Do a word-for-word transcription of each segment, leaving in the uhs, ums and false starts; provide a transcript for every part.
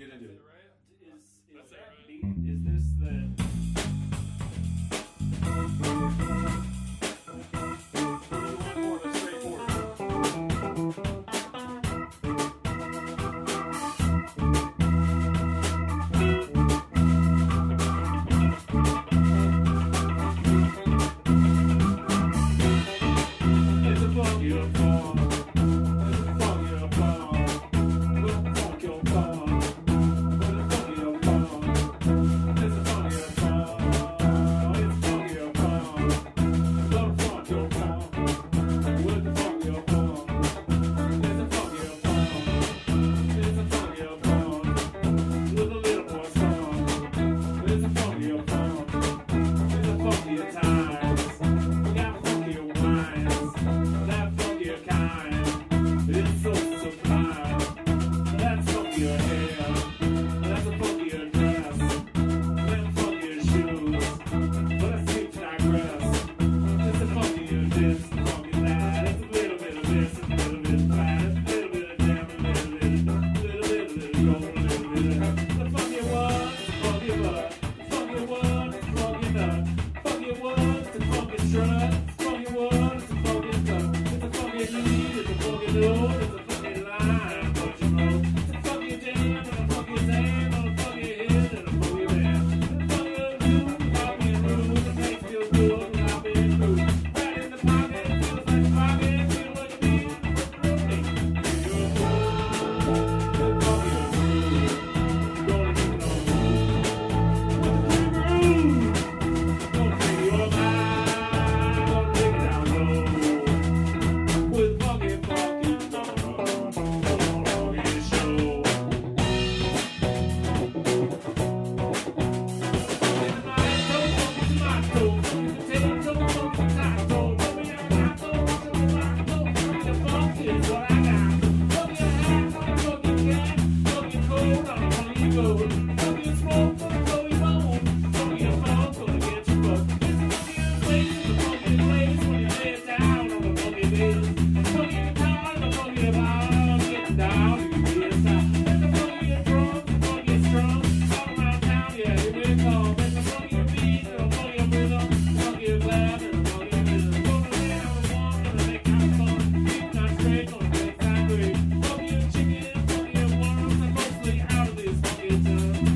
get into it. Is, is That's that it, right? beat? Is this the? Or do you want more of a straightforward? It's a funky funk. It's a funky funk. We'll funk your funk. It's a funky funk. It's a funky funk. It's a funky funk. We'll funk your funk. With the funky funk. It's a funky funk. It's a funky funk. With a little more funk. It's a funky funk. It's a funky times. We got funky wines. That funky kind. It's so sublime. That's funkier hair. That's a funkier dress. Them funkier shoes. But I seem to digress. It's a funkier this, funky that. It's a little bit of this, it's a little bit of that. It's a little bit of jam, a little bit of little bit of little gold, a little bit of the funky one, the funky butt. The funky one, the funky nut. Funky one, it's a funky strut. Funky one, it's a funky cut. It's a funky lead, it's a funky note, it's a funky line, don't you know? It's a funky jam, and a funky zam, and a funky hit, and a funky band. And a funky little groove, funky groove, the place feels good, and I've been through. Right in the pocket, it feels like a pocket, feel like a beat, and a funky groove. The funky groove, gonna keep it on groove. With the groove, gonna take your mind, gonna take it down low. With funky, funky, funky, funky show. Out of this funky time.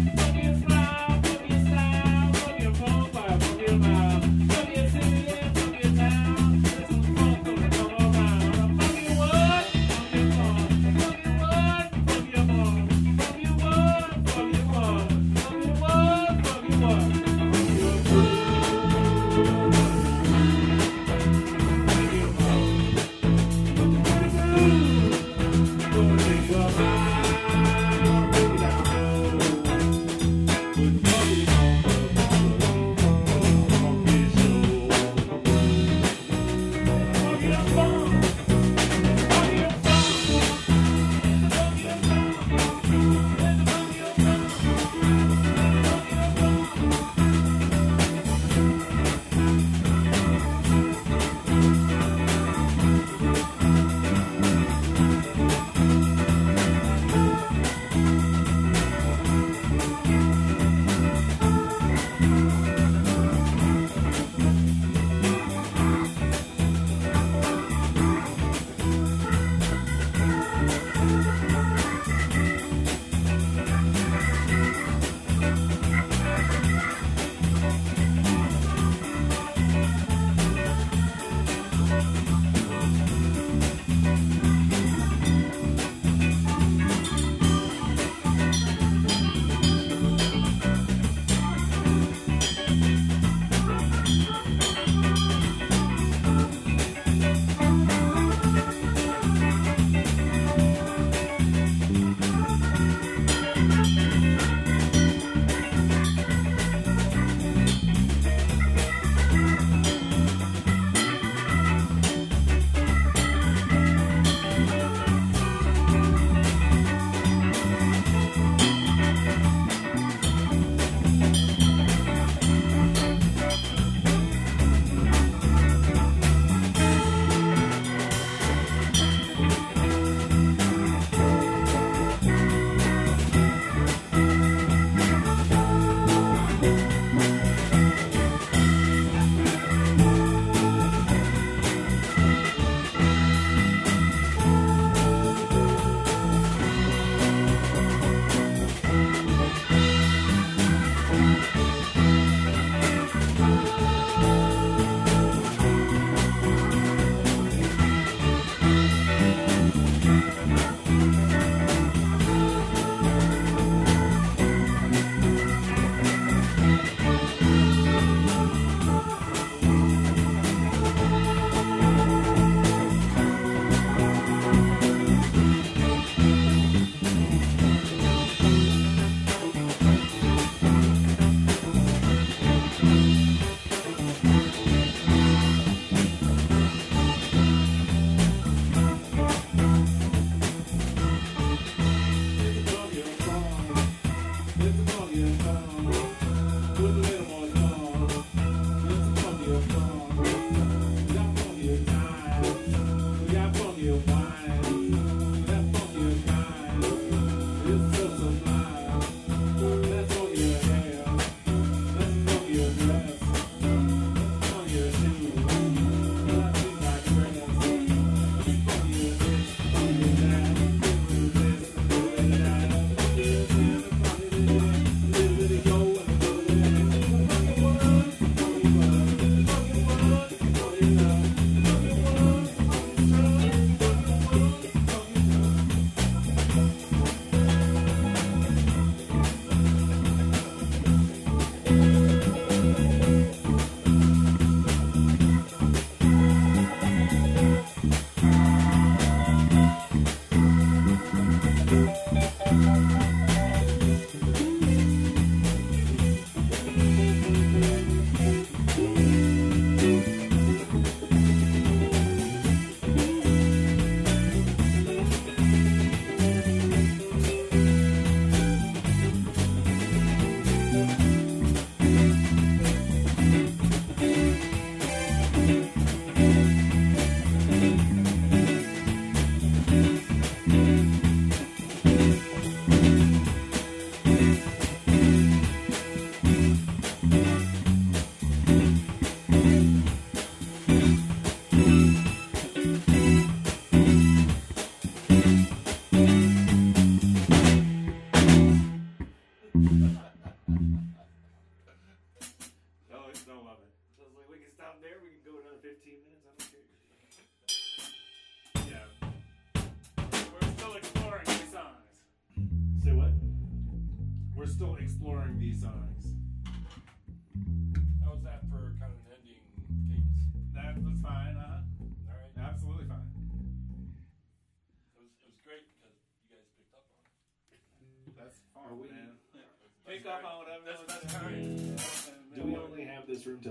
still exploring these songs. How was that for kind of an ending cadence? That was fine, uh-huh. All right. Absolutely fine. It was, it was great because you guys picked up on it. That's fine, Are we- man. That's Pick up very- on whatever. That's, that's very. Do we only have this room till